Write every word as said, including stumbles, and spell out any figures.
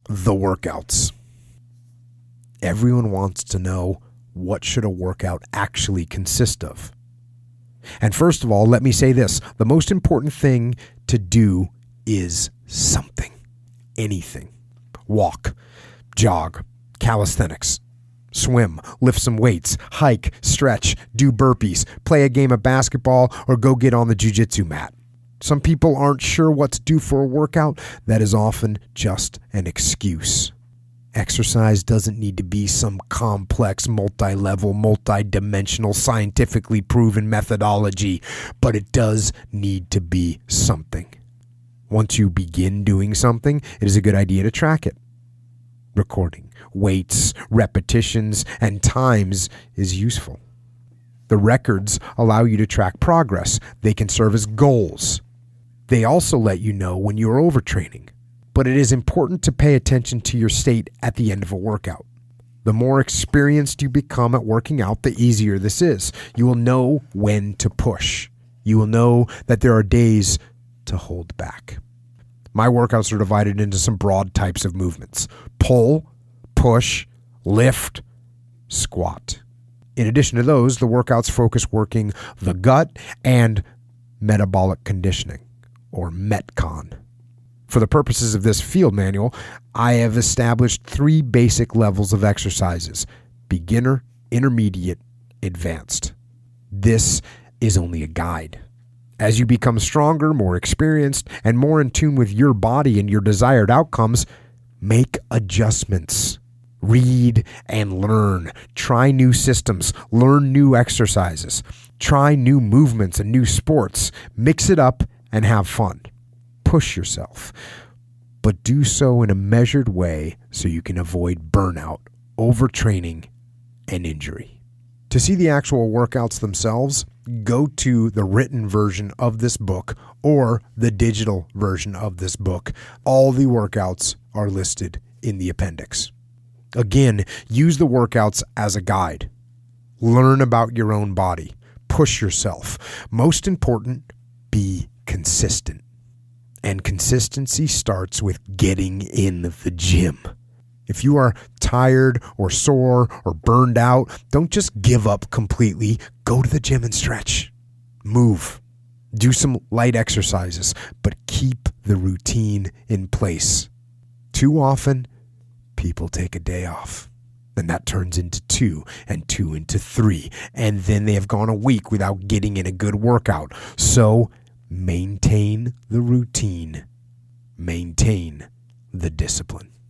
The workouts. Everyone wants to know, what should a workout actually consist of? And first of all, let me say this. The most important thing to do is something. Anything. Walk, jog, calisthenics, swim, lift some weights, hike, stretch, do burpees, play a game of basketball, or go get on the jiu-jitsu mat. Some people aren't sure what to do for a workout. That is often just an excuse. Exercise doesn't need to be some complex, multi-level, multi-dimensional, scientifically proven methodology, but it does need to be something. Once you begin doing something, it is a good idea to track it. Recording weights, repetitions, and times is useful. The records allow you to track progress. They can serve as goals. They also let you know when you are overtraining. But it is important to pay attention to your state at the end of a workout. The more experienced you become at working out, the easier this is. You will know when to push. You will know that there are days to hold back. My workouts are divided into some broad types of movements: pull, push, lift, squat. In addition to those, the workouts focus working the gut and metabolic conditioning, or Metcon. For the purposes of this field manual, I have established three basic levels of exercises: beginner, intermediate, advanced. This is only a guide. As you become stronger, more experienced, and more in tune with your body and your desired outcomes, make adjustments. Read and learn. Try new systems. Learn new exercises. Try new movements and new sports. Mix it up and have fun. Push yourself, but do so in a measured way so you can avoid burnout, overtraining, and injury. To see the actual workouts themselves, go to the written version of this book or the digital version of this book. All the workouts are listed in the appendix. Again, use the workouts as a guide. Learn about your own body. Push yourself. Most important, be consistent. And consistency starts with getting in the gym. If you are tired or sore or burned out, don't just give up completely. Go to the gym and stretch. Move. Do some light exercises, but keep the routine in place. Too often, people take a day off. Then that turns into two, and two into three, and then they have gone a week without getting in a good workout. So, maintain the routine. Maintain the discipline.